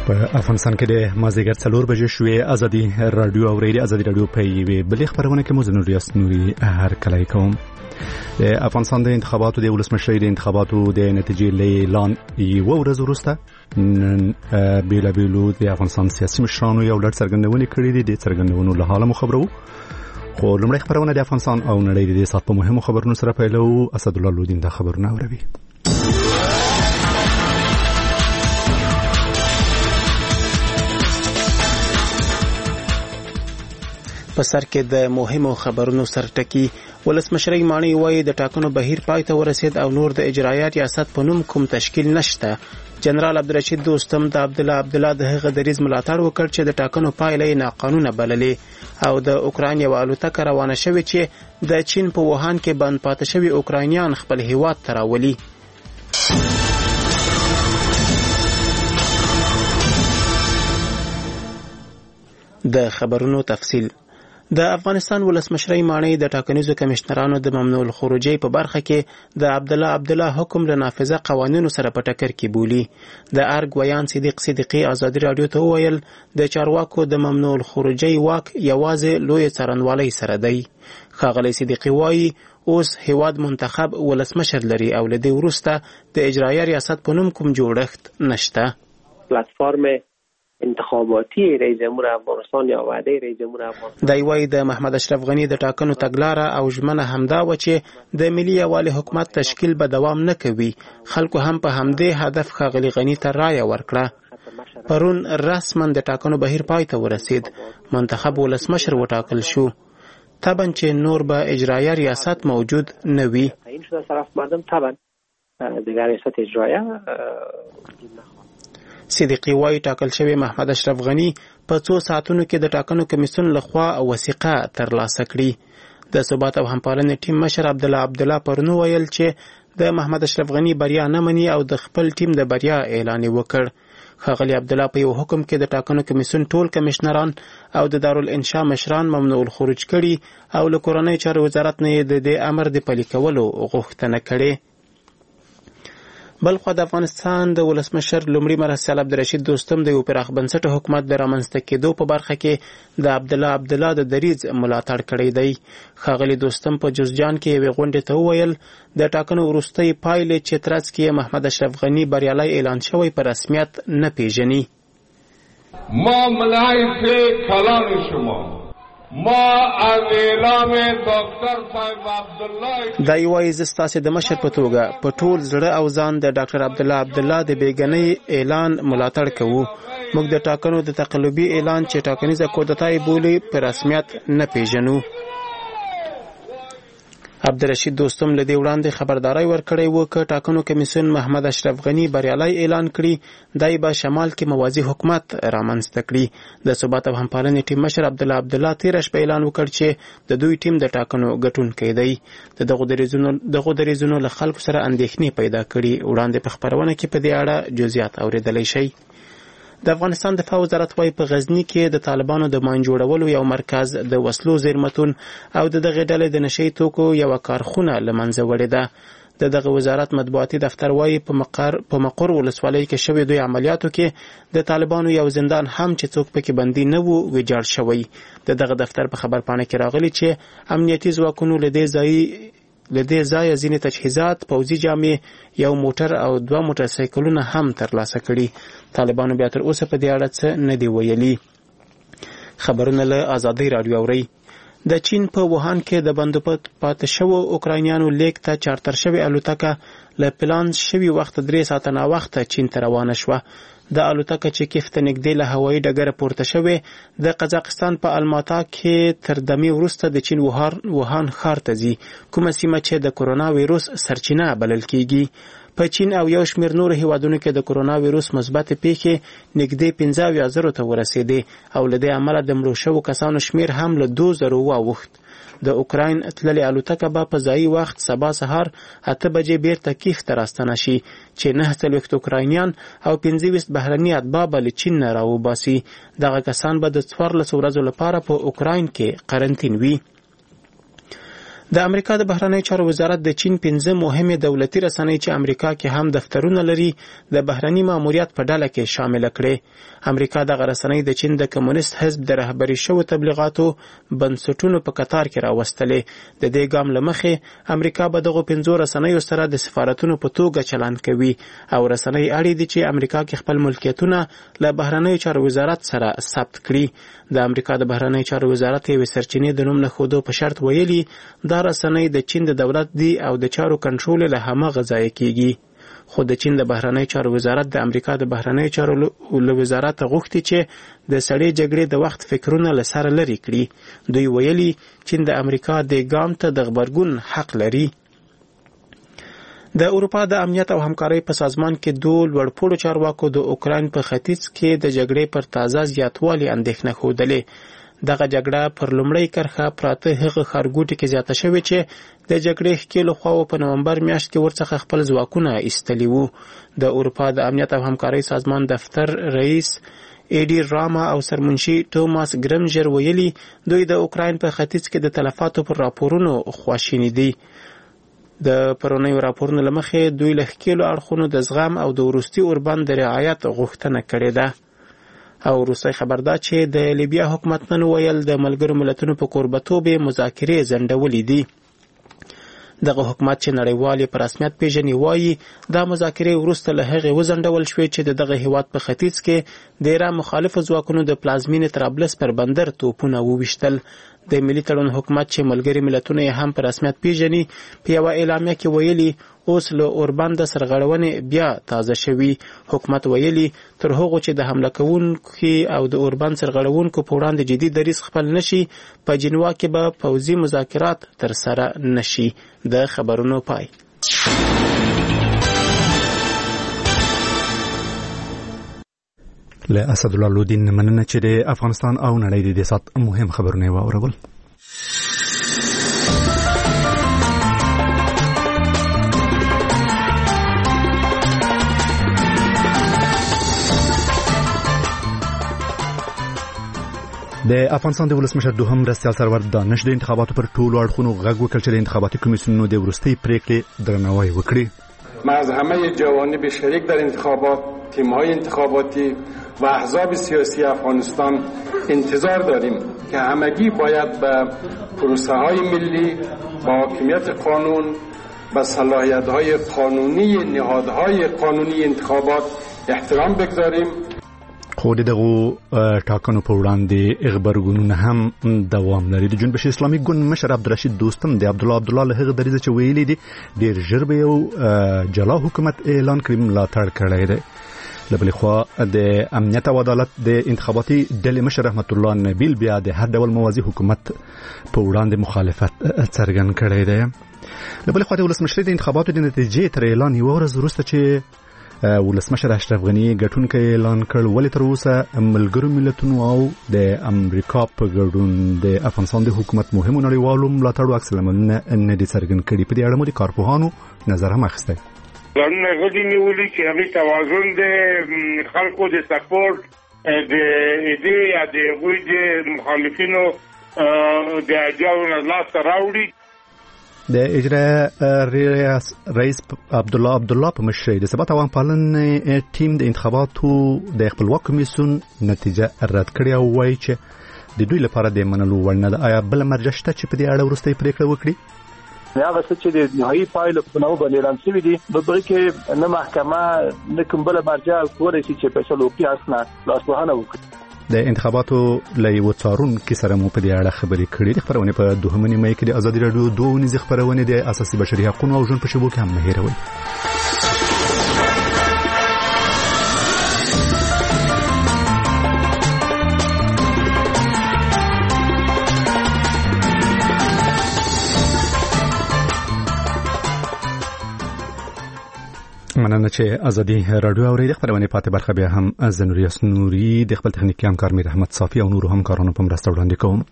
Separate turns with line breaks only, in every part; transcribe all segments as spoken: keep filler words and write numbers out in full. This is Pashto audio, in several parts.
په افغانستان کې د مازدیګر څلور بجې شوې ازادي رادیو او ریډیو ازادي رادیو په یوې بلې خبرونه کې مو زه نوریاس نوري هر کله کوم. د افغانستان د انتخاباتو د ولسمشرۍ د انتخاباتو د نتیجې اعلان یو ورځ وروسته بیلابیلو د افغانستان سیاسي مشرانو یو لړ څرګندونې کړې دي. د څرګندونو له حاله مو خبرو، خو لومړی خبرونه د افغانستان او نړۍ د سات په مهمو خبرونو سره پیلو. اسد الله لودین دا خبرونه اوروي.
په سر کې د مهمو خبرونو سرټکی ولسمشرۍ مانی وایي د ټاکنو بهیر پای ته ورسید او نور د اجرایي ریاست په نوم کوم تشکیل نشته. جنرال عبدالرشید دوستم د عبد الله عبد الله د هغه دریز ملاتړ وکړ چې د ټاکنو پایلې ناقانونه بللې او د اوکراین یو الوتکه روانه شوې چې د چین په ووهان کې بند پاتې شوي اوکراینیان خپل هیواد ته راولي. د خبرونو تفصیل. د افغانستان ولسمشرۍ مانی د ټاکنیزو کمشنرانو د ممنوع الخروجۍ په برخه کې د عبد الله عبد الله حکم له نافذه قوانینو سره په ټکر کې بولی. د ارګ ویان صدیق صدیقی ازادي رادیو ته وویل د چارواکو د ممنوع الخروجۍ واک یوازې لوی څارنوالۍ سره دی. ښاغلی صدیقی وایي اوس هیواد منتخب ولسمشر لري او له دې وروسته د اجرایي ریاست په نوم کوم جوړښت نشته.
پلتفرم انتخاباتی رئیس جمهور افغانستان یا وعده رئیس جمهور افغانستان
دی وایي د محمد اشرف غنی د ټاکنو تګلاره او ژمنه همدا و چې د ملي یووالي حکومت تشکیل به دوام نه کوي. خلکو هم په همدې هدف ښاغلي غنی ته رایه ورکړه. پرون رسما د ټاکنو بهیر پای ته ورسید. منتخب ولسمشر وټاکل شو. طبعا چې نور به اجرایي ریاست موجود نه وي.
این شده طرف مردم طبعا دیگر ریاست اجرایه
صدیقی وایي ټاکل شوی محمد اشرف غنی په څو ساعتونو کې د ټاکنو کمیسیون لخوا وثیقه ترلاسه کړي. د ثبات او همپالنې ټیم مشر عبد الله عبد الله پرونو ویل چې د محمد اشرف غنی بریا نه مني او د خپل ټیم د بریا اعلان وکړ. ښاغلی عبد الله په یو حکم کې د ټاکنو کمیسیون ټول کمشنران او د دارالانشا مشران ممنوع الخروج کړي او له کورنۍ چارو وزارت نه د دې امر د پلي کولو غوښتنه کړې. بلخو د افغانستان د ولسمشر لومړي مرستیال عبدالرشید دوستم د یو پراخ بنسټه حکومت د رامنځته کېدو په برخه کې د عبد الله عبد الله د دریځ ملاتړ کړی دی. ښاغلي دوستم په جوزجان کې یوې غونډې ته وویل د ټاکنو وروستۍ پایلې چې ترڅ کې محمد اشرف غنی بریالی اعلان شوی په رسمیت نه پیژني.
ما ملای سے کلام شما ما اعلام ډاکټر صاحب عبد الله
دا یوازې ستاسو د مشر په توګه په ټول زړه او ځان د ډاکټر عبد الله عبد الله د بیګنۍ اعلان ملاتړ کوو. موږ د ټاکنو د تقلبي اعلان چې ټاکنیزه کودتای بولی په رسمیت نه پیژنو. عبدالرشید دوستم له دې وړاندې خبرداري ورکړی و چې ټاکنو کمیسیون محمد اشرف غنی بریالی اعلان کړي دای به شمال کې موازی حکومت رامنځته کړي. د ثبات او همپالنې ټیم مشر عبد الله عبد الله تیر شپه اعلان وکړ چې د دوی ټیم د ټاکنو ګټونکی دی. د دغه دریزونو دغه دریزونو له خلکو سره اندېښنې پیدا کړي. وړاندې په خبرونه کې په دې اړه جزئیات اوریدلی شي. د افغانستان دفاع وزارت وايي په غزنی کې د طالبانو د مان جوړولو یو مرکز د وسلو زیرمتون او د دغه ډلې د نشئی توکو یو کارخونه لمنځه وړې ده. د دغه وزارت مطبوعاتي دفتر وايي په مقر په مقر ولسوالۍ کې شوې دوی عملیاتو کې د طالبانو یو زندان هم چې څوک پکې بندي نه وو ویجاړ شوی. د دغه دفتر په خبرپاڼه کې راغلي چې امنیتي ځواکونو له دې ځای لدې ځای ځینې تجهیزات، پوځي جامې، یو موټر او دوه موټر سایکلونه هم ترلاسه کړي. طالبانو بیا تر اوسه په دې اړه څه نه دی ویلي. خبرونه له آزادۍ راډیو اورئ. د چین په ووهان کې د بندوبست پاتې شوو اوکراینیانو لیک ته چارتر شوې الوتکه له پلان شوي وخت درې ساعته ناوخته چین ته روانه شوه. د الوتکه چې کیف ته نږدې له هوایي ډګره پورته شوې د قزاقستان په الماتا کې تر دمې وروسته د چین ووهان ښار ته ځي، کومه سیمه چې د کرونا ویروس سرچینه بلل کیږي. په چین او یو شمېر نورو هیوادونو کې د کرونا ویروس مثبت پیښې نږدې پنځه اویا زرو ته ورسېدې او له دې امله د مړو شوو کسانو شمېر هم له دوه زرو واوښت. د اوکراین تللې الوتکه به په ځایي وخت سبا سهار اته بجې بیرته کیف ته راستنه شي چې نهه څلوېښت اوکراینیان او پنځه ویشت بهرني اتباع به له چین نه راوباسي. دغه کسان به د څوارلسو ورځو لپاره په اوکراین کې قرنطین وي. د امریکا د بهرنیو چارو وزارت د چین پنځه مهمه دولتي رسنۍ چې امریکا کې هم دفترونه لري د بهرني ماموریت په ډله کې شامل کړي. امریکا د رسنۍ د چین د کمونیست حزب د رهبري شوو تبلیغاتو بنسټونو په قطار کې راوستلې. د دې ګام لمخې امریکا به دغه پنځو رسنیو سره د سفارتونو په توګه چلند کوي او رسنۍ اړې دي چې امریکا کې خپل ملکیتونه له بهرنیو چارو وزارت سره ثبت کړي. د امریکا د بهرنیو چارو وزارت یوې سرچینې د نوم نه ښودو په شرط ویلي دا رسنۍ د چین د دولت دی او د چارو کنټرول له هماغه ځای کیږي. خو د چین د بهرنیو چارو وزارت د امریکا د بهرنیو چارو له وزارت غوښتي چې د سړې جګړې د وخت فکرونه له سره لرې کړي. دوی ویلي چین د امریکا د ګام ته د غبرګون حق لري. د اروپا د امنیت او همکارۍ په سازمان کې دوه لوړپوړو چارواکو د اوکراین په ختیځ کې د جګړې پر تازه زیاتوالي اندېښنه ښودلې. دغه جګړه پر لومړۍ کرښه پراته هغه ښارګوټي کې زیاته شوې چې د جګړې ښکېلو خواوو په نومبر میاشت کې ورڅخه خپل ځواکونه ایستلي وو. د اروپا د امنیت او همکارۍ سازمان دفتر رئیس ایډی راما او سرمنشي توماس ګرمجر ویلي دوی د اوکراین په ختیځ کې د تلفاتو پر راپورونو خواشیني دي. د پرونیو راپورونو لمخې دوی له ښکېلو اړخونو د زغم او د وروستي اوربند د رعایت غوښتنه کړې ده. او وروستی خبر دا چې د لیبیا حکومت نن ویل د ملګرو ملتونو په کوربتوب مذاکرې ځنډولې دي. دغه حکومت چې نړیوال په رسمیت پیژني وایي دا مذاکرې وروسته له هغې وځنډول شوې چې د دغه هیواد په ختیځ کې د ایران مخالفو ځواکونو د پلازمینې طرابلس پر بندر توپونه وویشتل. د ملي تړون حکومت چې ملګري ملتونه یې هم په رسمیت پیژني په یوه اعلامیه کې ویلي اوس له اوربند سرغړونې بیا تازه شوي. حکومت ویلي تر هغو چې د حمله کوونکو او د اوربند سرغړونکو په وړاندې جدي دریځ خپل نشي په جنوا کې به پوځي مذاکرات ترسره نشي. د خبرونو پای.
له اسدالله لودین مننه چې د افغانستان او نړۍ د سات مهم خبرونه واورول. د افغانستان د ولسمشر دوهم مرستیال سرور دانش د انتخاباتو پر ټولو اړخونو غږ وکړ چې د انتخاباتي کمیسیونونو د وروستۍ پریکړې درناوی وکړي.
ما از همه جوانب شریک در انتخابات، تیم‌های انتخاباتی و احزاب سیاسی افغانستان انتظار داریم که همگی باید به پروسه‌های ملی با حاکمیت قانون و صلاحیت‌های قانونی نهادهای قانونی انتخابات احترام بگذاریم.
خو دغه ټاکنو په وړاندې غبرګونونه هم دوام لري. د جنوب اسلامي ګوند مشر عبدالرشید دوستم د عبدالله عبدالله له هغه دریځ چې ویلي دي ډېر ژر به یو جلا حکومت اعلان کړي ملاتړ کړی دی. له بلې خوا د امنیت او عدالت د انتخاباتي ډلې مشر رحمت الله نبیل بیا د هر ډول موازي حکومت په وړاندې مخالفت څرګند کړی دی. له بلې خوا د ولسمشرۍ د انتخاباتو د نتیجې تر اعلان یوه ورځ وروسته چې ولسمشر اشرف غني ګټونکی اعلان کړ ولې تر اوسه ملګرو ملتونو او د امریکا په ګډون د افغانستان د حکومت مهمو نړیوالو ملاتړو عکس العملونه نه دي څرګند کړي. په دې اړه مو د کارپوهانو نظر هم اخیستی.
قانون غوډي نیولې چې هغه توازن د خلکو د سپورټ د ایدې یا د غوډ د مخالفینو د اجازه نه لاس راوړي.
د اجرا رئیس عبدالله عبدالله په مشرۍ د ثبات عوام پالنې ټیم د انتخاباتو د خپلواک کمیسیون نتیجه رد کړې او وایي چې د دوی لپاره د منلو وړ نه ده. آیا بل مرجع شته چې په دې اړه وروستۍ پریکړه وکړي؟
هغه څه چې د نهایي پایلو په نوم باندې اعلان شوي دي په بل کې نه محکمه نه کوم بل مرجع کولی شي چې فیصله وکړي اصلا لاسوهنه وکړي.
د انتخاباتو له یو څارونکي سره مو په دې اړه خبرې کړې. د خبرونې په دوهمه نیمه کې د ازادي راډیو دوه ونیزې خبرونې د اساسي بشري حقوقو او ژوند په شبکو کې هم نه هېروئ. مننه چې ازادي راډیو اوري. د خبرونه پاتې برخه بیا هم از نوري اسنوري د خپل تخنیکی همکار میر احمد صافي او نور همکارانو په مرسته وړاندې کوم.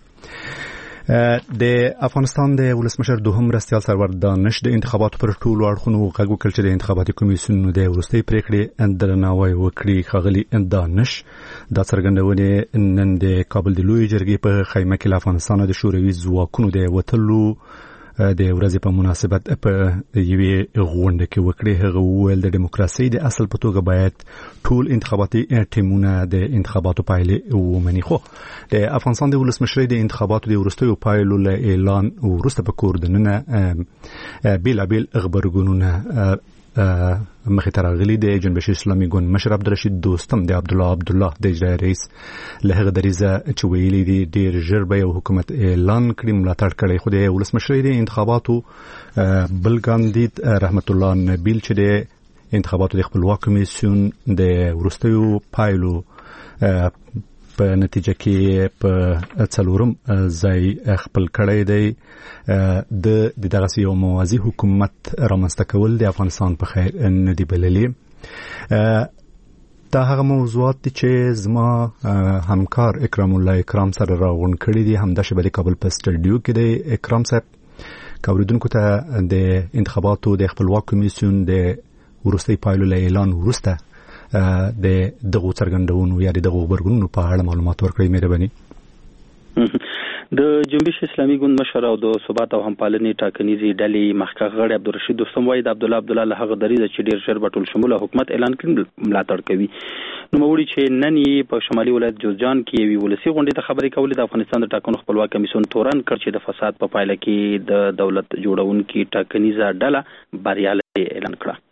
د افغانستان د ولسمشر دوهم مرستیال سرور دانش د انتخاباتو پر ټولو اړخونو غږ وکړ چې د انتخاباتي کمیسیونونو د وروستۍ پریکړې درناوی وکړي. ښاغلي دانش دا څرګندونې نن د کابل د لوی جرګې په خیمه کې له افغانستان د شوروي ځواکونو د وتلو د ورځې په مناسبت په یوې غونډه کې وکړي. هغه وویل د دیموکراسي د اصل په توګه باید ټول انتخاباتي ټیمونه د انتخاباتو پایلې ومني. خو د افغانستان د ولسمشرۍ د انتخاباتو د وروستیو پایلو له اعلان وروسته په کور دننه بیلابیل خبرګونونه مخې ته راغلي. د جنبش اسلامي ګوند مشر عبدالرشید دوستم د عبدالله عبدالله د اجرایي رئیس له هغه دریځه چې ویلي دي ډېر ژر به یو حکومت اعلان کړي ملاتړ کړی. خو د ولسمشرۍ د انتخاباتو بل کاندید رحمت الله نبیل چې د انتخاباتو د خپلواک کمیسیون د وروستیو پایلو په نتیجه کې په څلورم ځای خپل کړی دی. د دغه یو موازی حکومت رامنځته کول د افغانستان په خیر نه دی بللی. دا هغه موضوعات دي چې زما همکار اکرام الله اکرام سره راغون کړی دي. همدا شبه د کابل په سټډیو کې دی. اکرام صاحب کوریدونکو ته د انتخاباتو د خپلواک کمیسیون د وروستي پایلو له اعلان وروسته د دغه څرګندونو یا د دغه خبرګونونو په اړه معلومات ورکړئ مهرباني.
د جنبش اسلامي ګوند مشر او د ثبات او همپالنې ټاکنیزې ډلې مخکښ غړی عبدالرشید دوستم وایي د عبدالله عبدالله له هغه دریځه چې ډېر ژر به ټول شموله حکومت اعلان کړي ملاتړ کوي. نوموړي چې نن یې په شمالي ولایت جوزجان کې یوې ولسي غونډې ته خبرې کولې د افغانستان د ټاکنو خپلواک کمیسیون تورن کړ چې د فساد په پایله کې د دولت جوړونکي ټاکنیزه ډله بریالۍ اعلان کړه.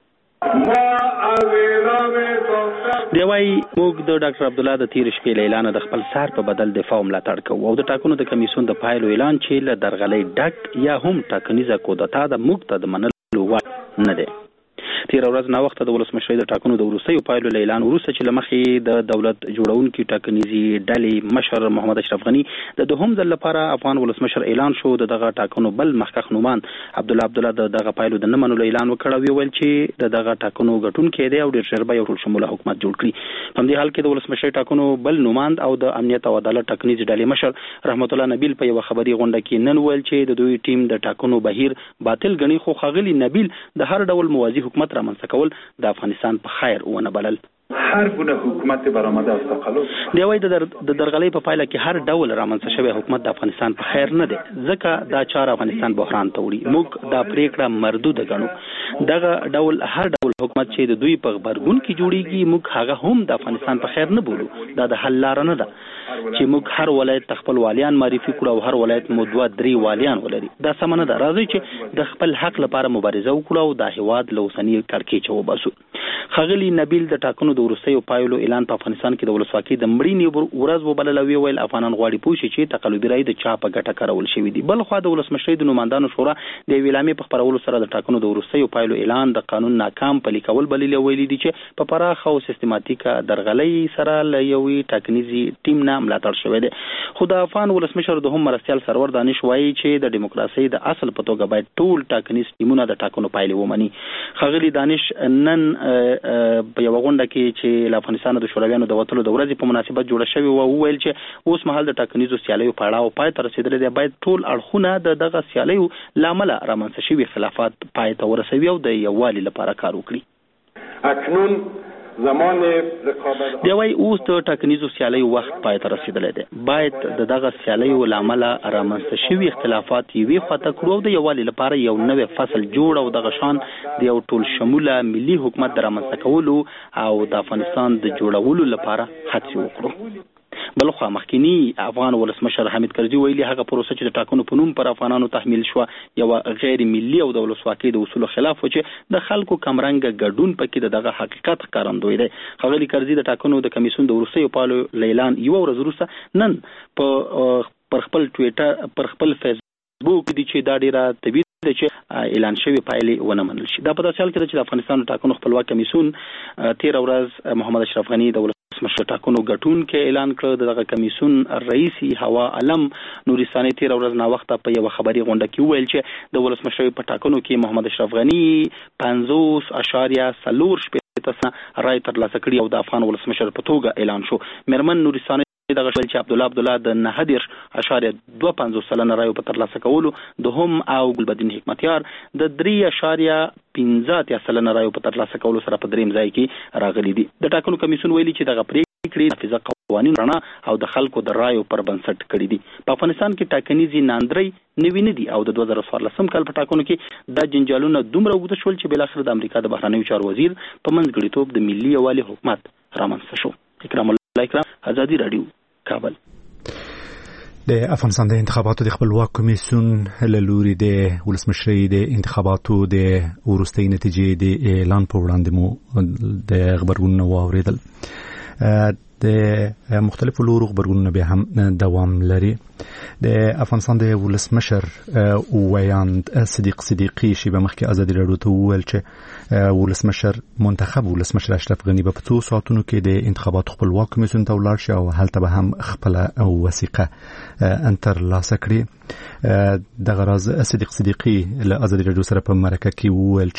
دی وايي موږ د ډاکټر عبدالله د تیر شپې له اعلان د خپل سر په بدل دفاع ملاتړ کوو او د ټاکنو د کمیسیون د پایلو اعلان چې له درغلۍ ډک یا هم ټاکنیزه کودتا د موږ ته د منلو وړ نه دی. تیر ورځ نا وخت د ولسمشرۍ د ټاکنو د وروستیو پایلو له اعلان وروسته چې لمخې د دولت جوړونکي ټاکنیزې ډلې مشر محمد اشرف غنی د دوهم ځل لپاره افغان ولسمشر اعلان شو. د دغه ټاکنو بل مخکښ نومان عبدالله عبدالله د دغه پایلو د نه منلو اعلان وکړ او ویل چې د دغه ټاکنو ګټونکی دی او ډېر ژر به یو ټول شموله حکومت جوړ کړي. په همدې حال کې د ولسمشرۍ ټاکنو بل نوماند او د امنیت او عدالت ټاکنیزې ډلې مشر رحمت الله نبیل په یو خبري غونډه کې نن ویل چې د دوی ټیم د ټاکنو بهیر باطل غني. خو ښاغلي نبیل د هر ډول موازی حکومت رامنځته کول د افغانستان په خیر ونه بلل.
هر گونه حکومت برآمده از تقلب
دی وايي د درغلۍ په پایله کې هر ډول رامنځته شوی حکومت د افغانستان په خیر نه دی ځکه دا چاره افغانستان بحران ته وړي. موږ دا پریکړه مردوده ګڼو. دغه ډول هر ډول حکومت چې د دوی په غبرګون کې جوړیږي موږ هغه هم د افغانستان په خیر نه بولو. دا د حل لار نه ده چې موږ هر ولایت خپل والیان معرفي کړو او هر ولایت مو دوه درې والیان ولري. دا سم نه ده. راځي چې د خپل حق لپاره مبارزه وکړو او د هیواد له اوسنۍ کړکېچ وباسو. ښاغلي نبیل د ټاکنو د وروستیو پایلو اعلان په افغانستان کې د ولسواکۍ د مړینې ورځ وبلله. ویل افغانان غواړي پوه شي چې تقلبي رایې د چا په ګټه کارول شوي دي. بل خوا د ولسمشرۍ د نوماندانو شورا د یوې اعلامیې په خپرولو سره د ټاکنو د وروستیو پایلو اعلان د قانون ناکام پلي کول بللي. ویلي دي چې په پراخه او سیستماتیکه درغلۍ سره له یوې ټاکنیزې ټیم نه ملاتړ شوی دی. خو د افغان ولسمشر دوهم مرستیال سرور دانش وایي چې د دیموکراسۍ د اصل په توګه باید ټول ټاکنیز ټیمونه د ټاکنو پایلې ومني. ښاغلي دانش نن په یو غونډه کې چې له افغانستان د شورویانو د وتلو د ورځې په مناسبت جوړه شوې و وویل چې اوس مهال د ټاکنیزو سیالیو پړاو پای ته رسېدلی دی. باید ټول اړخونه د دغه سیالیو له امله رامنځته شوي اختلافات پای ته ورسوي او د یووالي لپاره کار وکړي.
اکنون زمان رقابت
دی وايي اوس د ټاکنیزو سیالیو وخت پای ته رسېدلی دی. باید د دغه سیالیو له امله رامنځته شوي اختلافات یوې خواته کړو او د یووالي لپاره یو نوی فصل جوړ او دغه شان د یو ټول شموله ملي حکومت د رامنځته کولو او د افغانستان د جوړولو لپاره هڅې وکړو. بلخوا مخکینی افغان ولسمشر حمید کرزي ویلي هغه پروسه چې د ټاکنو په نوم پر افغانانو تحمیل شو یو غیر ملي او د ولسواکۍ د اصولو خلاف و چې د خلکو کمرنګ ګډون پکې دغه حقیقت ښکارندوی دی. ښاغلي کرزي د ټاکنو د کمیسیون د وروستیو پایلو اعلان یو ورځ وروسته نن په پر خپل ټویټر پر خپل فیسبوک دي چې دا ډیره طبیعي ده چې اعلان شوی پایلې ونه منل شي. دا په داسې حال کې چې د افغانستان ټاکنو خپلواک کمیسیون تیر ورځ محمد اشرف غنی د ولسمشر ټاکنو ګټونکی اعلان کړ. دغه کمیسیون رئیس هوا علم نورستاني تیر ورځ نا وخت په یو خبري غونډه کې ویل چې د ولسمشر په ټاکنو کې محمد اشرف غنی پنځوس اشاریه څلور شپږ تسنه رای ترلاسه کړي او د افغان ولسمشر په توګه اعلان شو. مېرمن نورستاني دغه شول چې عبدالله عبدالله د نهه دېرش اشاریه دوه پنځوس سلنه رایو په ترلاسه کولو دوهم او ګلبدین حکمتیار د درې اشاریه پنځه اتیا سلنه رایو په ترلاسه کولو سره په دریم ځای کې راغلي دي. د ټاکنو کمیسیون ویلي چې دغه کړي نافذه قوانین رڼا او د خلکو د رایو پر بنسټ کړي دي. په افغانستان کې ټاکنیزې ناندرۍ نوي نه دي او د دوه زره څوارلسم کال په ټاکنو کې دا جنجالونه دومره اوږده شول چې بالاخره د امریکا د بهرنیو چارو وزیر په منځګړیتوب د ملي یووالي حکومت رامنځته شو. اکرام الله اکرام، ازادي رادیو، کابل.
د افغانستان د انتخاباتو د خپلواک کمیسیون له لوري د ولسمشرۍ د انتخاباتو د وروستۍ نتیجې د اعلان په وړاندې مو د خبرونه واوریدل. د مختلفو لورو خبرونه به هم دوام لري. د افغانستان د ولسمشر ویاند صدیق صدیقی شی به مخکې ازادي رادیو ته وویل چې ولسمشر منتخب ولسمشر اشرف غنی به په څو ساعتونو کې د انتخاباتو خپلواک کمیسیون ته ولاړ شي او هلته به هم خپل وثیقه انتر لاسه کړي. د غراز صدیق صدیقی له ازادي رادیو سره په مرکه کې وویل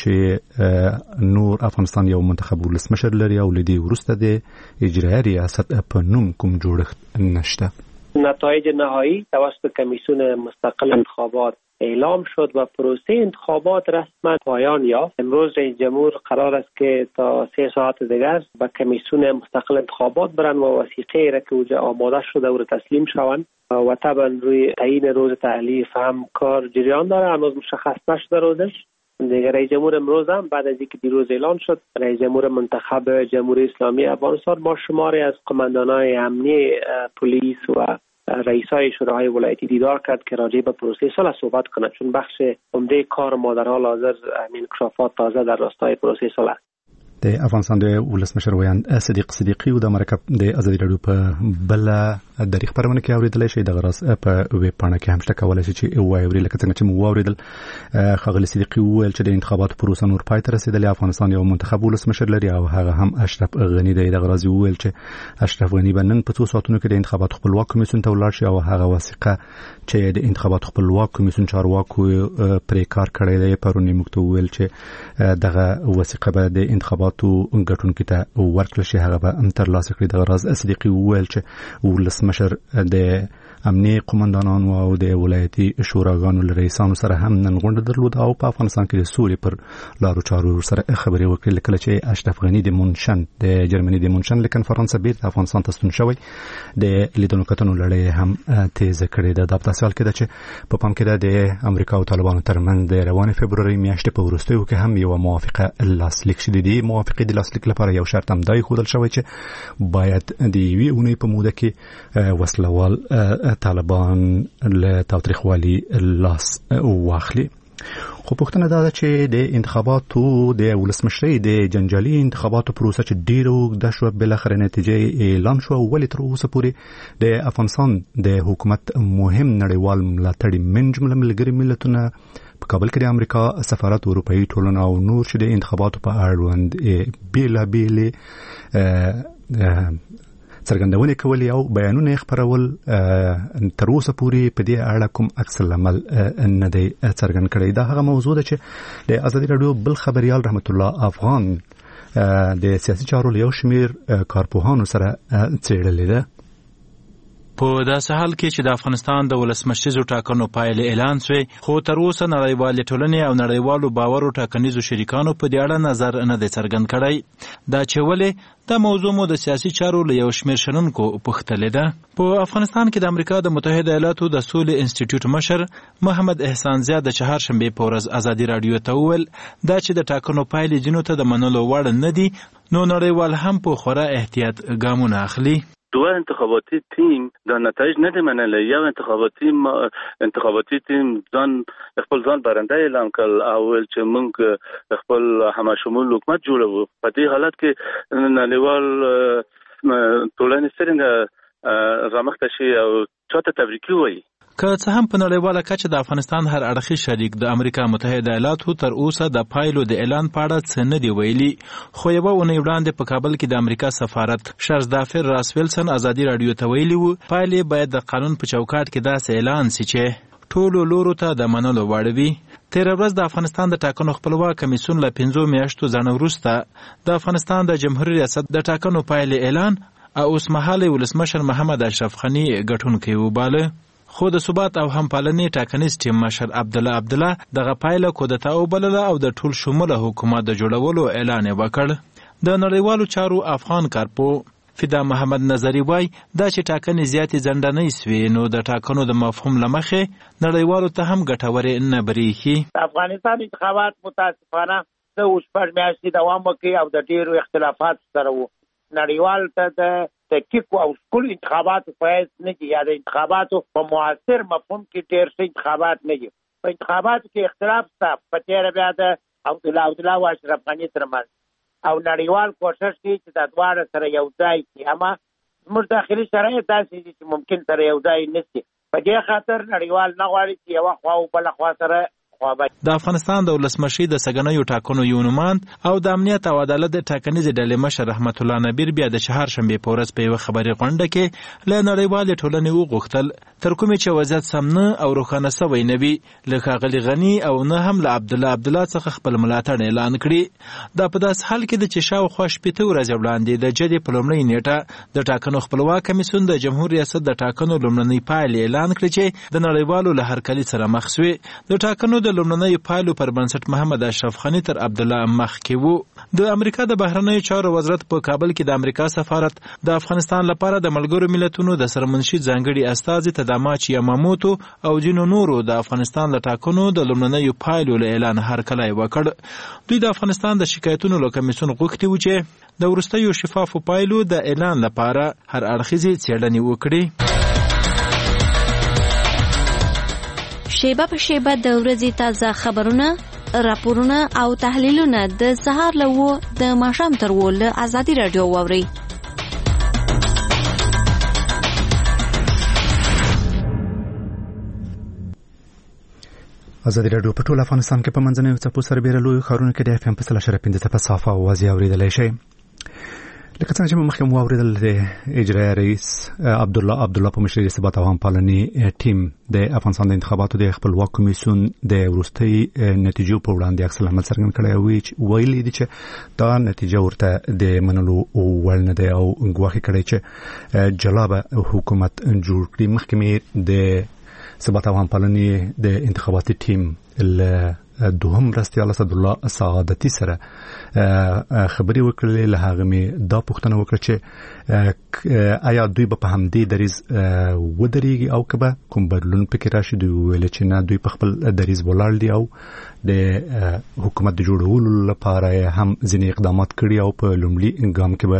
چې نور افغانستان یو منتخب ولسمشر لري او لدی ورسته د اجرایی ریاست په نوم کوم جوړښت نشته.
نتایج نهایی توسط کمیسیون مستقل انتخابات اعلام شد و پروسه انتخابات رسما پایان یافت. امروز رئیس جمهور قرار است که تا سه ساعت دیگر به کمیسیون مستقل انتخابات برن و وثیقه را که اونجا آماده شده او را تسلیم شوند و طبعا روی تعیین روز تألیف هم کار جریان داره. هنوز مشخص نشده روزش. دیگر رئیس جمهور امروز هم بعد از اینکه دیروز اعلان شد رئیس جمهور منتخب جمهوری اسلامی افغانستان با شماری از قماندانان امنی، پلیس و رئیسای شوراهای ولایتی دیدار کرد که راجع به پروسه صلح صحبت کنند، چون بخش عمده کار ما در حال حاضر همین انکشافات تازه در راستای پروسه صلح.
د افغانستان د ولسمشر ویاند صدیق صدیقی او د مرکه د ازادي رادیو په بل د خبرونه کې اوریدل شي د غراس په ویب پاڼه کې هم شته کولای شي چې وایوري لکه څنګه چې مو اوریدل. خغلی صدیقی وویل چې د انتخاباتو پروسه نور پای ته رسیدلې. افغانستان یو منتخب ولسمشر لري او هغه هم اشرف غنی دی. د غراز وویل چې اشرف غنی به نن په څو ساعتونو کې د انتخاباتو خپلواک کمیسیون ته ولاړ شي او هغه وثیقه چې د انتخاباتو خپلواک کمیسیون چارواکو پرې کار کړی دی پرونی موږ ته وویل چې دغه وثیقه به د انتخاباتو ګټونکو ته ورکړل شي، هغه به هم ترلاسه کړي. د غراز صدیقی وویل چې ولسمشر د امنیه قومندانانو او د ولایتي شوراګانو له رئیسانو سره هم نن غونډه درلود او په افغانستان کې د سولې پر لارو چارو سره خبرې وکړې. کله چې اشرف غنی د مونشن د جرمني د مونشن له کنفرانس بیرته افغانستان ته ستون شوی د لیدونکو کتنو لړۍ هم تیز کړې ده. د تاسو کې ده چې په پام کې د امریکا او طالبانو ترمنځ د روانې فبروري میاشتې په وروستیو کې هم یو موافقه لاسلیک شوه. د موافقې د لاسلیک لپاره یو شرط هم دای خودل شوی چې باید د یوې اونۍ په موده کې وسلوال طالبان له تاوتریخوالي لاس واخلي. خو پوښتنه دا ده چې د انتخاباتو د ولسمشرۍ د جنجالي انتخاباتو پروسه چې ډیره اوږده شوه بالاخره نتیجه اعلان شوه، ولې تر اوسه پورې د افغانستان د حکومت مهم نړیوال ملاتړي من جمله ملګري ملتونه په کابل کې د امریکا سفارت، اروپایي ټولنه او نور چې د انتخاباتو په اړوند بیلابېلې څرګندونې کولې او بیانونه خبرول تر اوسه پورې په دې اړه کوم عکس العمل نه دی څرګند کړی. دا هغه موضوع ده چې د ازادي رادیو بل خبريال رحمت الله افغان د سیاسي چارو له یو شمیر کارپوهانو سره څېړلې ده.
په داسې حال کې چې د افغانستان د ولسمشریزو ټاکنو پایلې اعلان شوې، خو تر اوسه نړیوالې ټولنې او نړیوالو باورو ټاکنیزو شریکانو په دې اړه نظر نه دی څرګند کړی. دا چې ولې دا موضوع مو د سیاسي چارو له یو شمېر شنونکو پوښتلې ده. په افغانستان کې د امریکا د متحده ایالاتو د سولې انسټیټیوټ مشر محمد احسان زیاد د چهارشنبې په ورځ ازادي رادیو ته وویل دا چې د ټاکنو پایلې ځینو ته د منلو وړ نه دي، نو نړیوال هم په خورا احتیاط ګامونه اخلي.
دوه انتخاباتی تیم دا نتایج نده منله. یو انتخاباتی انتخاباتی تیم ځان خپل ځان برنده اعلان کړ او چې موږ خپل همشمول حکومت جوړو. په دې حالت کې نړیوال ټولنې څنګه رامخته شي او چاته تبریکي وایي.
که څه هم په نړیواله کچه د افغانستان هر اړخیز شریک د امریکا متحده ایالاتو تر اوسه د پایلو د اعلان په اړه څه نه دی ویلي، خو یوه اونۍ وړاندې په کابل کې د امریکا سفارت شرزدافر راس ویلسن ازادي رادیو ته ویلي وو پایلې باید د قانون په چوکاټ کې داسې اعلان سي چې ټولو لورو ته د منلو وړ وي. تېره ورځ د افغانستان د ټاکنو خپلواک کمیسیون له پنځو میاشتو ځنډ وروسته د افغانستان د جمهوري ریاست د ټاکنو پایلې اعلان او اوسمهالی ولسمشر محمد اشرف غني ګټونکی وباله. خو د ثبات او همپالنې ټاکنیز ټیم مشر عبدالله عبدالله دغه پایله کودتا وبلله او د ټول شموله حکومت د جوړولو اعلان وکړ. د نړیوالو چارو افغان کارپو فدا محمد نظری وای دا چې ټاکنې زیاتې ځنډنۍ سوې نو د ټاکنو د مفهوم لمخې نړیوالو ته هم ګټورې نه برېښي.
افغانستان انتخابات متاسفانه د اوس شپږ میاشتې دوام وکړي او د ډېرو اختلافات سره وو. نړیوال ته د تحقیق او ټول انتخاباتو فایز نه دي یا د انتخاباتو په معاصر مفهوم کې ډېر څه انتخابات نه دي. په انتخاباتو کې اختلاف شته په تېره بیا د عبدالله عبدالله او اشرف غني ترمنځ او نړیوال کوشش کوي چې دا دواړه سره یو ځای شي، اما زموږ داخلي شرایط داسې دي چې ممکن سره یو ځای نه شي. په دې خاطر نړیوال نه غواړي چې یوه خوا او بله خوا سره
د افغانستان د ولسمشي د سګنیو ټاکنو یو نوماند او د امنیت او عدالت د ټاکنیزې ډلې مشر رحمت الله نبیر بیا د چهارشنبې په ورځ په یوه خبري غونډه کې له نړیوالې ټولنې وغوښتل تر کومې چې وضعیت سم نه او روښانه سوی نه وي له ښاغلي غني او نه هم له عبدالله عبدالله څخه خپل ملاتړ اعلان کړي. دا په داس حال کې د چې شاوخوا شپېته ورځې وړاندې د جدې په لومړۍ نیټه د ټاکنو خپلواک کمیسیون د جمهور ریاست د ټاکنو لومړنۍ پایلې اعلان کړې چې د نړیوالو له هرکلي سره مخ سوې. د ټاکنو د لومړنۍ پایلو پر بنسټ محمد اشرف غني تر عبدالله مخکې وو. د امریکا د بهرنیو چارو وزارت په کابل کې د امریکا سفارت د افغانستان لپاره د ملګرو ملتونو د سرمنشي ځانګړي استازي تداماچی یاماموتو او جنو نورو د افغانستان له ټاکنو د لومړنیو پایلو له اعلان هرکلی وکړ. دوی د افغانستان د شکایتونو له کمیسیون غوښتي وو چې د وروستیو شفافو پایلو د اعلان لپاره هر اړخیزې څېړنې وکړي.
شیبه په شیبه د ورځې تازه خبرونه، راپورونه او تحلیلونه د سهار له وو د ماښام تر وو له ازادي راډیو واورئ.
ازادي راډیو په ټول افغانستان کې په منځنیو څپو سربېره لویو ښارونو کې د اف ام په سل اشاریه پنځه څپه صافه اوازې اورېدلی شئ. لکه څنګه چې مخکې مو واورېدل د اجرایي رئیس عبدالله عبدالله په مشرۍ د ثبات او همپالنې ټیم د افغانستان د انتخاباتو د خپلواک کمیسیون د وروستۍ نتیجو په وړاندې عکس العمل څرګند کړی و ویلي دي چې دا نتیجه ورته د منلو وړ نه دی او ګواښ کړی چې جلا به حکومت جوړ کړي. مخکې مې د ثبات او همپالنې د انتخاباتي ټیم له دوهم مرستیال اسدالله سعادتي سره خبرې وکړلې. له هغه مې دا پوښتنه وکړه چې آیا دوی به په همدې دریځ ودرېږي او که به کوم بدلون پکې راشي. دوی وویل چې نه، دوی په خپل دریځ ولاړ دي او د حکومت د جوړولو لپاره هم ځینې اقدامات کړي او په لومړي ګام کې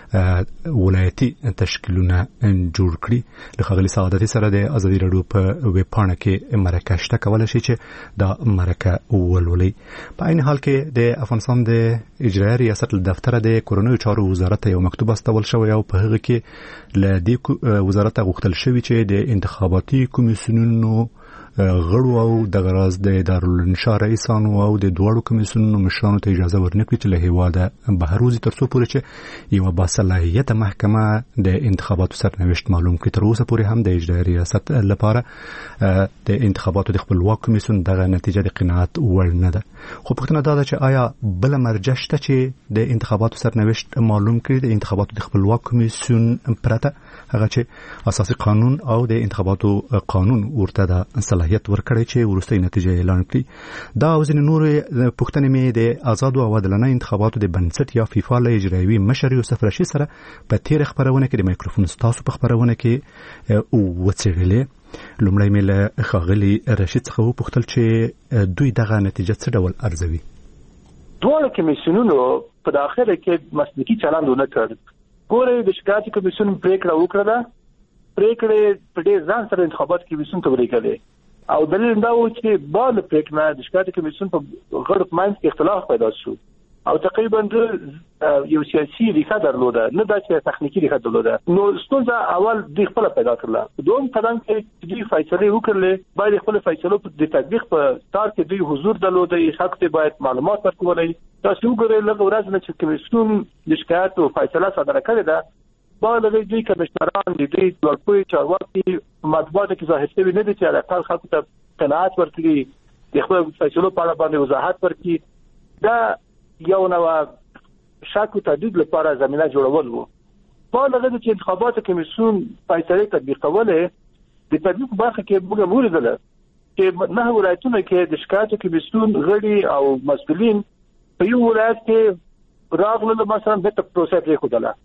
به ولایتي تشکیلونه جوړ کړي. له ښاغلي سعادتي سره د ازادي راډیو په ویب پاڼه کې مرکه شته، کولی شي چې دا مرکه ولولئ. په عین حال کې د افغانستان د اجرایي ریاست له دفتره د کورنیو چارو وزارت ته یو مکتوب استول شوی او په هغه کې له دې وزارت غوښتل شوی چې د انتخاباتي کمیسیونونو غړو او د غراز د دارالانشا رئیسانو او د دواړو کمیسیونونو مشرانو ته اجازه ورنکړي چې له هیواده بهر وځي تر څو پورې چې یوه باصلاحیته محکمه د انتخاباتو سرنوشت معلوم کړي. تر اوسه پورې هم د اجرایي ریاست لپاره د انتخاباتو د خپلواک کمیسیون دغه نتیجه د قناعت وړ نه ده. خو پوښتنه دا ده چې آیا بله مرجع شته چې د انتخاباتو سرنوشت معلوم کړي د انتخاباتو د خپلواک کمیسیون پرته، هغه چې اساسي قانون او د انتخاباتو قانون ورته د صلاحیت ورکړی چې وروستۍ نتیجه اعلان کړي. دا او ځینې نورې پوښتنې مې د آزادو او عادلانه انتخاباتو د بنسټ یا فیفا له اجرایوي مشر یوسف رشید سره په تېره خپرونه کې د مایکروفون ستاسو په خپرونه کې وڅېړلې. لومړی مې له ښاغلي رشید څخه وپوښتل چې دوی دغه نتیجه څه ډول ارزوي.
دواړه کمیسیونونو په داخله کې مسلکي چلند ونه کړ. ګورئ، د شکایتي کمیسیون پرېکړه وکړه، پرېکړې په ډېر ځان سره انتخاباتي کمیسیون ته ورېږلې او دلیل دا و چې بعد پرېکړه د شکایتي کمیسیون په غړو په منځ کې اختلاف پیدا شو او تقریبا یو سیاسي ریښه درلوده، نه دا چې تخنیکي ریښه درلوده. نو ستونزه اول دوی خپله پیدا کړله. دوم قدم کې دوی فیصلې وکړلې، باید خپل فیصلو د تطبیق په تار کې دوی حضور درلوده، حق ته باید معلومات ورکولای. تاسو وګورئ لږ ورځ نه چې کمیسیون د شکایت او فیصله صادره کړې ده، باید دوی کمشنران د دوی ټولپوی چارواکي مطبوعاتو کې ظاهر شوي نه دي چې علاقه خلکو ته قناعت ورکړي، د خپل فیصلو په اړه باندې وضاحت ورکړي. دا یو نوع شک او تردید لپاره زمینه جوړول وو. په لږه چې انتخاباتو کمیسیون فیصلې تطبیقولې، د تطبیق برخه کې موږ ولیدل چې نه ولایتونه کې د شکایتو کمیسیون غړي او مسؤلین په یو ولایت کې راغلل مثلا د پروسه پرې خوده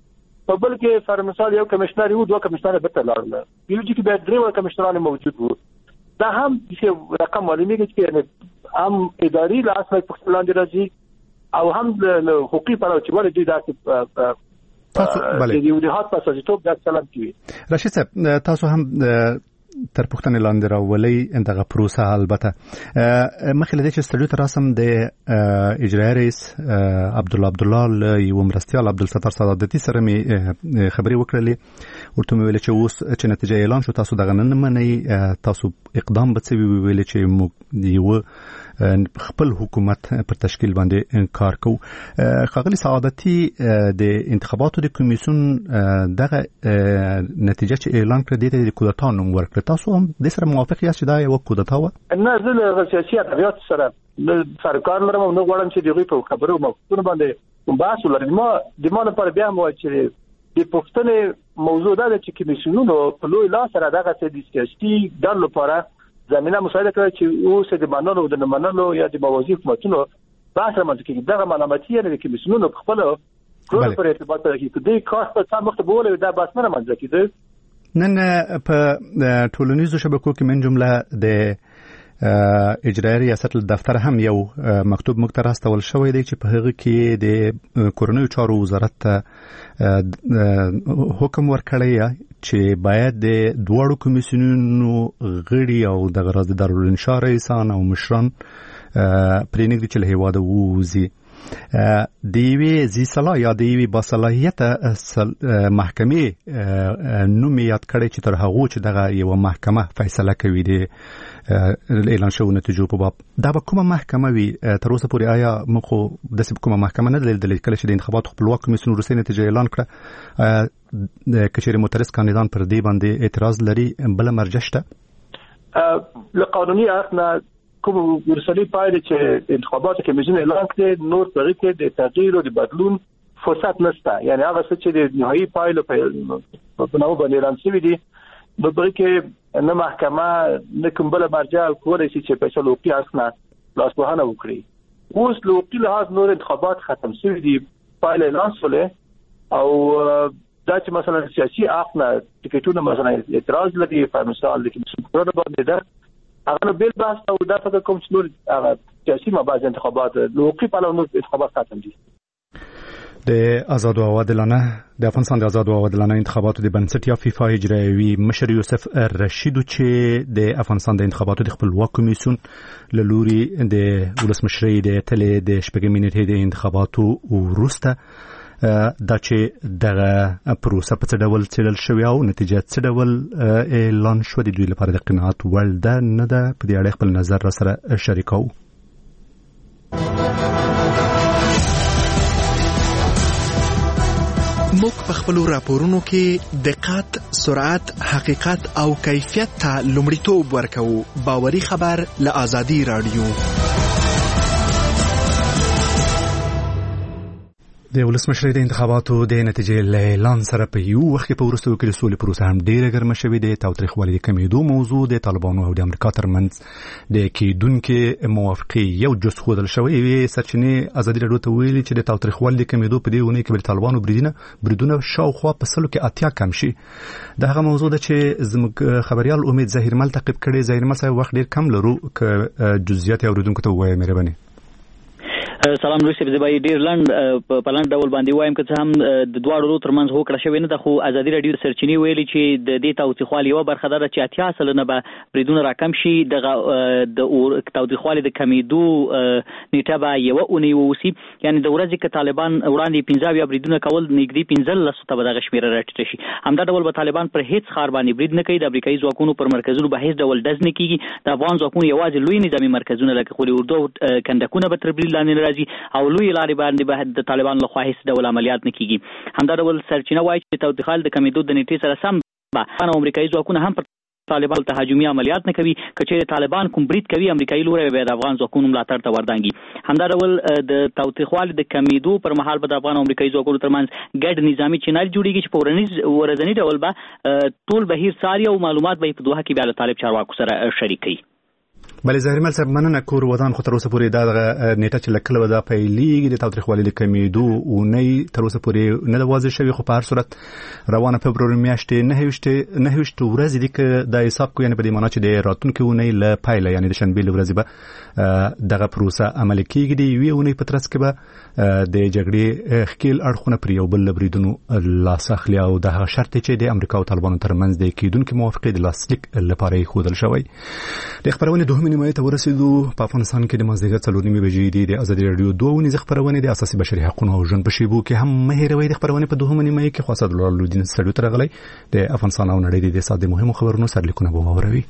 په بل کې فر مثال یو کمشنر یو دوه کمشنر به تلاړل یو چې به درې کمشنران موجود وو دا هم چې رقم معلومیږي چې هم اداري لاس په خپل لاندې راځي او هم د حقوقي په اړه چې ولې دا
تاسو بله
د وجهات په اساس ټوب د سلام کوي
راشد صاحب تاسو هم تر پښتنې لاندې راولي دغه پروسه البته مخکې له دې چې ستړي تر رسم د اجرایي رئیس عبدالله عبدالله یو مرستیال عبدالستار سعادتي سره می خبري وکړلې ورته ویل چې اوس چې نتیجه اعلان شو تاسو دغه نن منئ تاسو اقدام به څه ویل چې موږ یو خپل حکومت پر تشکیل باندې کار کوو. ښاغلي سعادتي د انتخاباتو د کمیسیون دغه نتیجه چې اعلان کړه د دې کودتا نوم ورکړ تاسو هم د سره موافق یاست چې دا یو کودتا و؟
نه زه له سیاسي ادبیات سره سرکار لرم نو غواړم چې دغه په خبرو موضوع باندې بحث ولرم. ما د ما لپاره بیا مو چې د پښتنې موضوع دا چې کمیسیونونو په لوی لاس سره دغه د سیاسي ډلو لپاره زمينه مساعده کوي چې اوس د منلو د منلو یا د موازی حکومتونو بحث رامنځته کیږي. دغه معلوماتي نه کې مسنونو په خپل ټول پر ارتباط لري چې د کار په څام وخت بوله دا بحث نه رامنځته کیږي.
نن په ټولنیزو شبکو کې من جمله د اجرایي ریاست دفتر هم یو مکتوب موږ ته راستول شوی دی چې په هغه کې د کورنیو چارو وزارت ته حکم ورکړی چې باید د دواړو کمیسیونونو غړي او د غرض دارالانشا رئیسان او مشران پرېنږدي چې له هیواده ووځي. د یوې ذي صلاح یا د یوې باصلاحیته محکمې نوم یاد کړی چې تر هغو چې دغه یوه محکمه فیصله کوي د اعلان شوو نتیجو په باب دا به کومه محکمه وي؟ تر اوسه پورې آیا موږ خو داسې کومه محکمه نه ده لیدلې کله چې د انتخاباتو خپلواک کمیسیون وروستۍ نتیجه اعلان کړه که چېرې معترض کاندیدان پر دې باندې اعتراض لري بله مرجع شته؟
له قانوني اړخ نه کوم ورسلي پایله چې انتخاباتو کمیسیون اعلان کړي نور په کې د تغییر او د بدلون فرصت نشته. یعنی هغه څه چې د نهایي پایله په نوو باندې اعلان شوی دي نو په کې نه محکمه نه کوم بل مرجع کولای شي چې په څلو کې اسنه لاسوهانه وکړي. اوس له وکیل لحاظ نور انتخابات ختم شوی دي پایله اعلان شولې او دا چې مثلا سیاسي اخنه ټیکټونه مثلا اعتراض لري په مثال د کمیسیون باندې ده هغه بیل بحث او دا فکر کوم چې نور هغه سیاسي مباحث انتخابات لوقي په لور انتخابات ختم دي.
د آزاد او عادلانه د افغانستان د آزاد او عادلانه انتخاباتو د بنسټ یا فیفا اجرایوي مشر یوسف رشید چې د افغانستان د انتخاباتو د خپلواک کمیسیون له لوري د ولسمشرۍ د تلې د شپږمې نیټې د انتخاباتو وروسته دا چې دغه پروسه په څه ډول څېړل شوې او نتیجه څه ډول اعلان شوه د دوی لپاره د قناعت وړ ده نه ده په دې اړه خپل نظر را سره شریکوو.
موږ په خپلو راپورونو کې دقت، سرعت، حقیقت او کیفیت ته لومړیتوب ورکوو. باوري خبر له آزادي رادیو.
د ولسمشرۍ د انتخاباتو د نتیجې له اعلان سره په یو وخت کې په وروستیو کې د سولې پروسه هم ډېره ګرمه شوې ده. تاوتریخوالي د کمېدو موضوع د طالبانو او د امریکا ترمنځ د کېدونکې موافقې یو جز ښودل شوی. یوې سرچینې ازادي راډیو ته ویلي چې د تاوتریخوالي د کمېدو په دې اونۍ کې به د طالبانو بریدونه بریدونه شاوخوا په سلو کې اتیا کم شي. د هغه موضوع ده چې زموږ خبریال امید ظاهرمل تعقیب کړی. ظاهرمل صاحب وخت ډېر کم لرو که جزئیات اورېدونکو ته ووایې مهرباني.
سلام روسي به زبای ډیر لاند په لاند ډول باندې وایم که څه هم د دواړو ورو ترمنځ هوکړه شوې نه ده خو ازادي راډیو سرچینې ویلي چې د دې تاوتریخوالي یوه برخه ده چې اتیا سلنه به بریدونه راکم شي. دغه د تاوتریخوالي د کمیدو نیټه به یوه اونۍ ووسي. یعنې د ورځې که طالبان وړاندې پنځه اویا بریدونه کول نږدې پنځلسو ته به دغه شمېره راټیټه شي. همدا ډول به طالبان پر هېڅ ښار باندې برید نه کوي. د امریکایي ځواکونو پر مرکزونو به هېڅ ډول ډز نه کېږي. د افغان ځواکونو یوازې لوی نظامي مرکزونه لکه خولي اردو کندکونه به تر برید لاندې نه راځي او لوی لارې باندې به د طالبانو لخوا هیڅ ډول عملیات نه کیږي. همدا ډول سرچینه وایي چې تاوتریخوالي د کمیدو د نیټې سره سم به افغان او امریکایي ځواکونه هم پر طالبانو ته هجومي عملیات نه کوي. که چېرې طالبان کوم برید کوي امریکایي لوری به د افغان ځواکونو ملاتړ ته وردانګي. همدا ډول د تاوتریخوالي د کمیدو پر مهال به د افغان او امریکایي ځواکونو ترمنځ ګډ نظامي چینل جوړیږي چې په ورځني ډول به ټول بهیر څاري او معلومات به په دوحه کې بیا له طالب چارواکو سره شریکوي.
بلې ظاهرمل صاحب مننه کور ودان خو تر اوسه پورې دا نیټه چې لکله ودا پیلېږي د تاوتریخوالي د کمیدو اونۍ تر اوسه پورې نه ده واضح شوې خو په هر صورت روانه فبروري میاشتې نهه ویشت نهه ویشت ورځې دي که دا حساب کو یعنې په دې معنا چې د راتلونکې اونۍ له پیله یعنې د شنبې له ورځې به دغه پروسه عملي کېږي د یوې اونۍ په ترڅ کې به د جګړې ښکیل اړخونه پر یو بل له بریدونو لاس اخلي او د هغه شرط چې د امریکا او طالبانو ترمنځ د کېدونکې موافقې د لاسلیک لپاره یې ښودل شوی. د خپرونې دوهمې نیمایي ته ورسېدو. په افغانستان کې د مازدیګر څلور نیمې بجې دي. د ازادي راډیو دوه ونیزه خپرونې د اساسي بشري حقوقو او ژوند په شیبو کې هم مه هېروئ. د خپرونې په دوهمه نیمایي کې خو اسدالله الدین سټډیو ته راغلی د افغانستان او نړۍ د ساده مهمو خبرونو سرلیکونه به واوروي.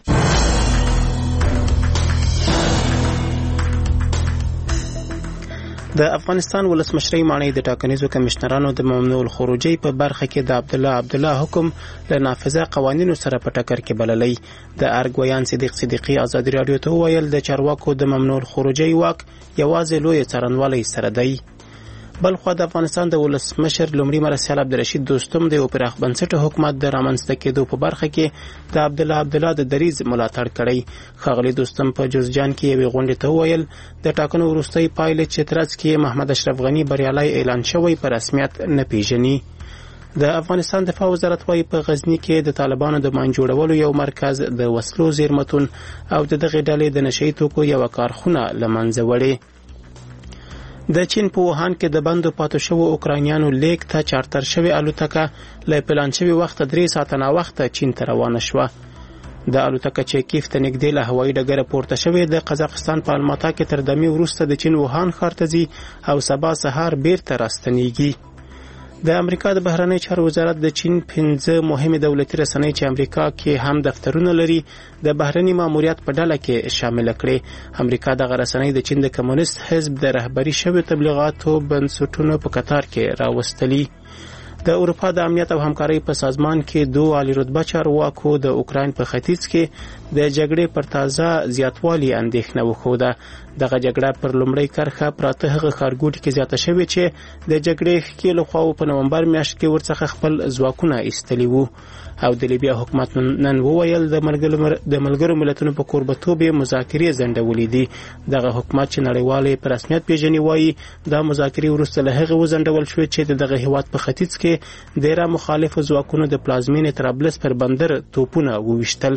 د افغانستان ولسمشرۍ ماڼۍ د ټاکنیزو کمشنرانو د ممنوع الخروجي په برخه کې د عبدالله عبدالله حکم له نافذه قوانینو سره په ټکر کې بللی. د ارګ ویان صدیق صدیقي ازادي راډیو ته وویل د چارواکو د ممنوع الخروجي واک یوازې لوی څارنوالۍ سره دی. بلخو د افغانستان د ولسمشر لومړي مرستیال عبدالرشید دوستم د یو پراخ بنسټه حکومت د رامنځته کېدو په برخه کې د عبدالله عبدالله د دریځ ملاتړ کړی. ښاغلي دوستم په جوزجان کې یوې غونډې ته وویل د ټاکنو وروستۍ پایلې چې ترڅ کې محمد اشرف غني بریالی اعلان شوی په رسمیت نه پیژني. د افغانستان دفاع وزارت وايي په غزنی کې د طالبانو د مان جوړولو یو مرکز د وسلو زیرمتون او د دغه ډلې د نشئی توکو یو کارخونه لمنځه وړي. د چین په ووهان کې د بندو پاتې شوو اوکراینیانو لیک ته چارتر شوې الوتکه له پلان شوي وخت درې ساعته ناوخته چین ته روانه شوه. د الوتکه چې کیف ته نږدې له هوایي ډګره پورته شوې د قزاقستان په الماتا کې تر دمې وروسته د چین ووهان ښار ته ځي او سبا سهار بیرته راستنیږي. د امریکا د بهرنی چارو وزارت د چین پنځه مهمه دولتي رسنۍ چې امریکا کې هم دفترونه لري د بهرنی ماموریت په ډله کې شامل کړي. امریکا دغه رسنۍ د چین د کمونیست حزب د رهبری شوی تبلیغاتو بنسټونو په قطار کې راوستلي. د اروپا د امنیت او همکارۍ په سازمان کې دوه عالی رتبه چارواکو د اوکراین په ختیځ کې د جګړې پر تازه زیاتوالي اندېښنه وښوده. دغه جګړه پر لومړۍ کرښه پراته هغه ښارګوټي کې زیاته شوې چې د جګړې ښکېلو خواو په نومبر میاشت کې ورڅخه خپل ځواکونه ایستلي وو. او د لیبیا حکومت نن وویل د ملګرو ملتونو په کوربتوب یې مذاکرې ځنډولې دي. دغه حکومت چې نړیوالې په رسمیت پیژني وایي دا مذاکرې وروسته له هغې وځنډول شوې چې د دغه هیواد په ختیځ کې د ایران مخالفو ځواکونو د پلازمینې طرابلس پر بندر توپونه وویشتل.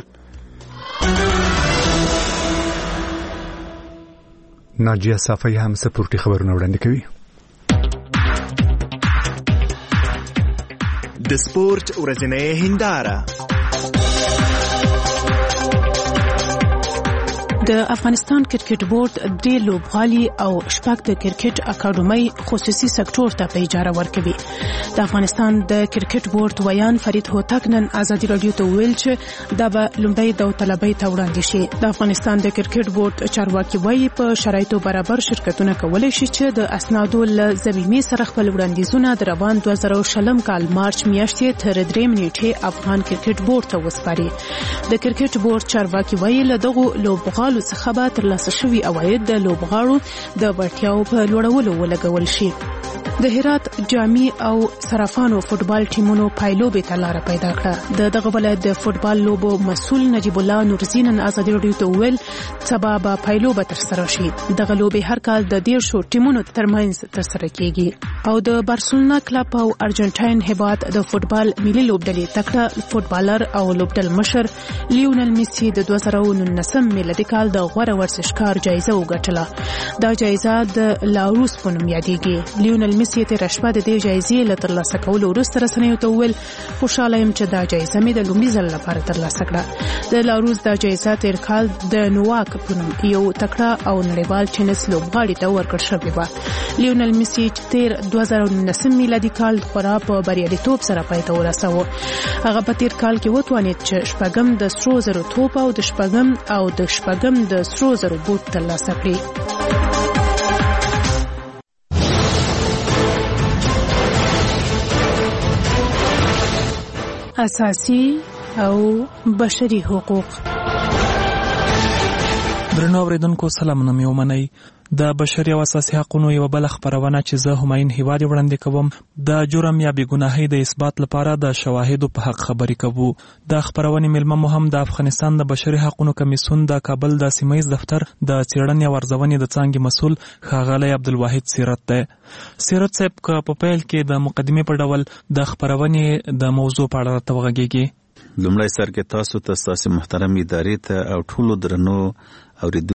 ناجیه صافی هم سپورټي خبرونه وړاندې کوي.
د سپورت ورځنۍ هنداره.
د افغانستان کرکټ بورډ د لوبغالي او شپږ د کرکټ اکاډمۍ خصوصي سکتور ته په اجاره ورکوي. د افغانستان د کرکټ بورډ ویان فرید هوتک نن ازادي راډیو ته ویل چې دا به لومړی داوطلبۍ ته وړاندې شي. د افغانستان د کرکټ بورډ چارواکي وایي په شرایطو برابر شرکتونه کولی شي چې د اسنادو له ضمیمې سره خپل وړاندیزونه د روان دوه زره شلم کال مارچ میاشتې تر درې نیټې افغان کرکټ بورډ ته وسپاري. د کرکټ بورډ چارواکي وایي له دغو لوبغالو څخه به ترلاسه شوي عواید د لوبغاړو د وړتیاو په لوړولو ولګول شي. د هرات جامي او صرافانو فوتبال ټیمونو پایلوبې ته لاره پیدا کړه. د دغه ولایت د فوتبال لوبو مسؤل نجیب الله نورزي نن ازادي راډیو ته وویل سبا به پایلوبه ترسره شي. دغه لوبې هر کال د دیرشو ټیمونو ترمنځ ترسره کیږي. او د بارسلونا کلب او ارجنټاین هیواد د فوتبال ملي لوبډلې تکړه فوتبالر او لوبډل مشر لیونل میسی د دوه زره نولسم میلادي کال د غوره ورزشکار جایزه وګټله. دا جایزه د لاروس په نوم یادېږي. لیونل میسی تېره شپه د دې جایزې له ترلاسه کولو وروسته رسنیو ته وویل خوشحاله یم چې دا جایزه مې د لومړي ځل لپاره ترلاسه کړه. د لاروس دا جایزه تېر کال د نواک په نوم یو تکړه او نړیوال ټینس لوبغاړي ته ورکړل شوې وه. لیونل میسی چې تېر دوه زره نولسم میلادي کال خورا په بریالیتوب سره پای ته ورساوه. هغه په تېر کال کې وتوانید چې شپږم د سرو زرو توپ او د شپږم او د شپږم د سرو زرو بوټ ترلاسه کړي. اساسي او بشري حقوق.
درنو اوریدونکو سلامونه مې ومنئ. د بشري او اساسي حقوقو یو بل خبرونه چې زه همایون هیواد وړاندې کوم د جرم یا بېګناهۍ د اثبات لپاره د شواهدو په حق خبرې کوو. د خبرونې ملمه مو هم د افغانستان د بشري حقوقو کمیسیون د کابل د سیمه‌ییز دفتر د څېړنې او ارزونې د څانګې مسؤل ښاغلی عبدالواحد سیرت دی. سیرت صاحب که په پیل کې د مقدمې په ډول د خبرونې د موضوع په اړه راته وغږیږي.
لومړی سر کې تاسو ته ستاسو محترم ادارې ته او ټولو درنو اوریدونکو